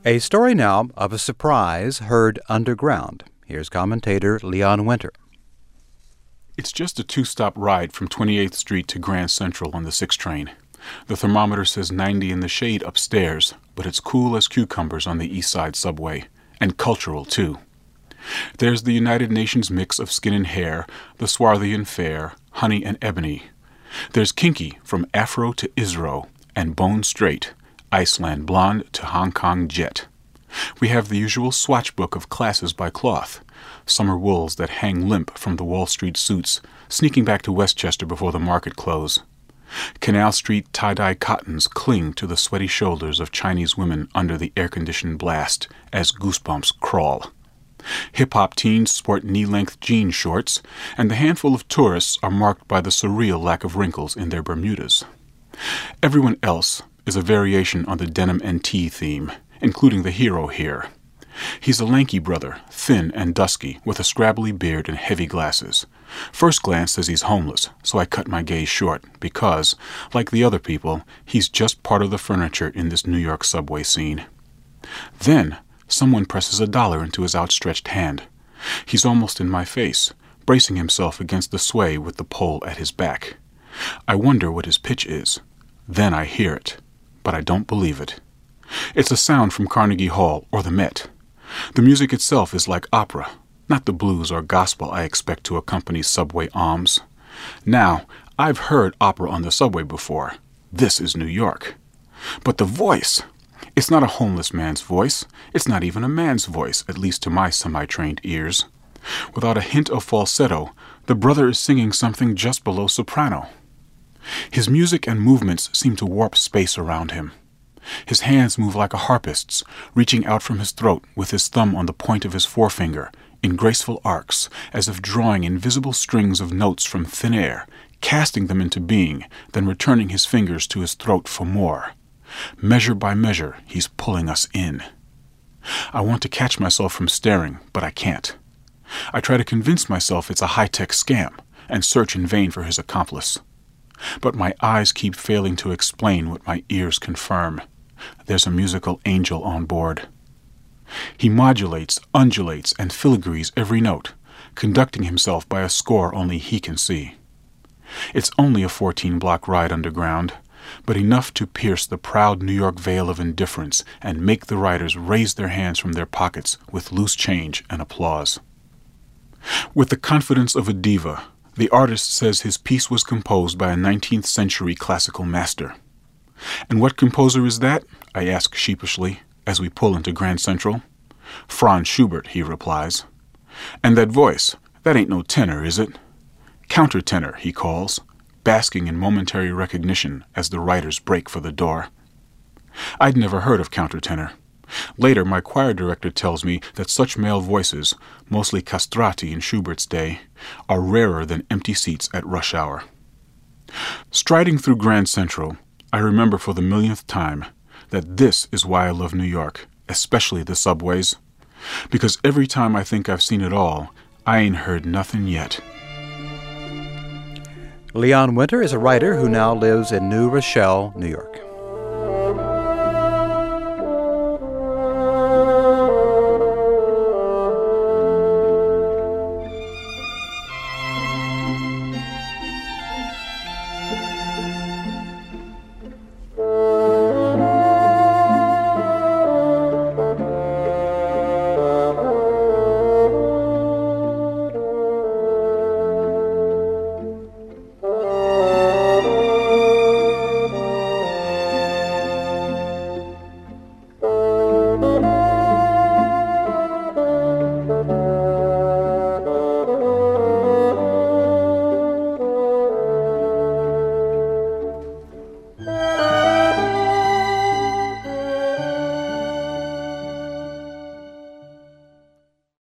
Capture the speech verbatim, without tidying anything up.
A story now of a surprise heard underground. Here's commentator Leon Winter. It's just a two-stop ride from twenty-eighth Street to Grand Central on the six train. The thermometer says ninety in the shade upstairs, but it's cool as cucumbers on the East Side subway, and cultural, too. There's the United Nations mix of skin and hair, the swarthy and fair, honey and ebony. There's kinky from afro to Isro, and bone straight, Iceland blonde to Hong Kong jet. We have the usual swatch book of classes by cloth, summer wools that hang limp from the Wall Street suits, sneaking back to Westchester before the market close. Canal Street tie-dye cottons cling to the sweaty shoulders of Chinese women under the air-conditioned blast as goosebumps crawl. Hip-hop teens sport knee-length jean shorts, and the handful of tourists are marked by the surreal lack of wrinkles in their Bermudas. Everyone else is a variation on the denim and tea theme, including the hero here. He's a lanky brother, thin and dusky, with a scrabbly beard and heavy glasses. First glance says he's homeless, so I cut my gaze short, because, like the other people, he's just part of the furniture in this New York subway scene. Then, someone presses a dollar into his outstretched hand. He's almost in my face, bracing himself against the sway with the pole at his back. I wonder what his pitch is. Then I hear it, but I don't believe it. It's a sound from Carnegie Hall or the Met. The music itself is like opera, not the blues or gospel I expect to accompany subway alms. Now, I've heard opera on the subway before. This is New York. But the voice! It's not a homeless man's voice. It's not even a man's voice, at least to my semi-trained ears. Without a hint of falsetto, the brother is singing something just below soprano. His music and movements seem to warp space around him. His hands move like a harpist's, reaching out from his throat with his thumb on the point of his forefinger, in graceful arcs, as if drawing invisible strings of notes from thin air, casting them into being, then returning his fingers to his throat for more. Measure by measure, he's pulling us in. I want to catch myself from staring, but I can't. I try to convince myself it's a high-tech scam, and search in vain for his accomplice. But my eyes keep failing to explain what my ears confirm. There's a musical angel on board. He modulates, undulates, and filigrees every note, conducting himself by a score only he can see. It's only a fourteen-block ride underground, but enough to pierce the proud New York veil of indifference and make the riders raise their hands from their pockets with loose change and applause. With the confidence of a diva, the artist says his piece was composed by a nineteenth century classical master. And what composer is that? I ask sheepishly as we pull into Grand Central. Franz Schubert, he replies. And that voice, that ain't no tenor, is it? Countertenor, he calls, basking in momentary recognition as the riders break for the door. I'd never heard of countertenor. Later, my choir director tells me that such male voices, mostly castrati in Schubert's day, are rarer than empty seats at rush hour. Striding through Grand Central, I remember for the millionth time that this is why I love New York, especially the subways. Because every time I think I've seen it all, I ain't heard nothing yet. Leon Winter is a writer who now lives in New Rochelle, New York.